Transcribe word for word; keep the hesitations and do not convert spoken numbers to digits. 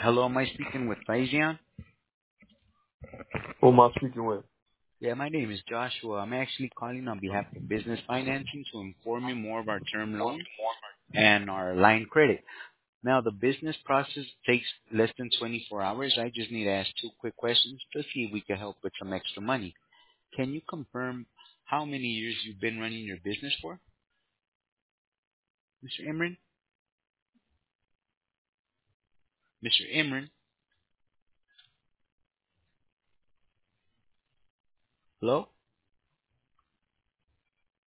Hello, am I speaking with Faisian? Who am I speaking with? Yeah, my name is Joshua. I'm actually calling on behalf of Business Financing to inform you more of our term loan and our line credit. Now, the business process takes less than twenty-four hours. I just need to ask two quick questions to see if we can help with some extra money. Can you confirm how many years you've been running your business for, Mister Imran? Mister Imran, hello?